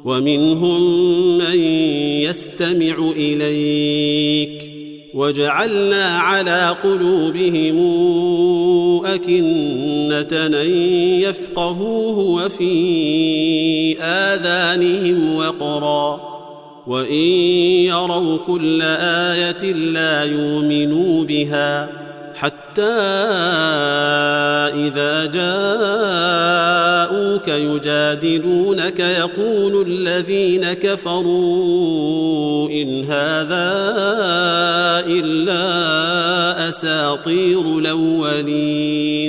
ومنهم من يستمع إليك وجعلنا على قلوبهم أكنة أن يفقهوه وفي آذانهم وقرا وإن يروا كل آية لا يؤمنوا بها حتى إذا جاءوك يجادلونك يقول الذين كفروا إن هذا إلا أساطير الأولين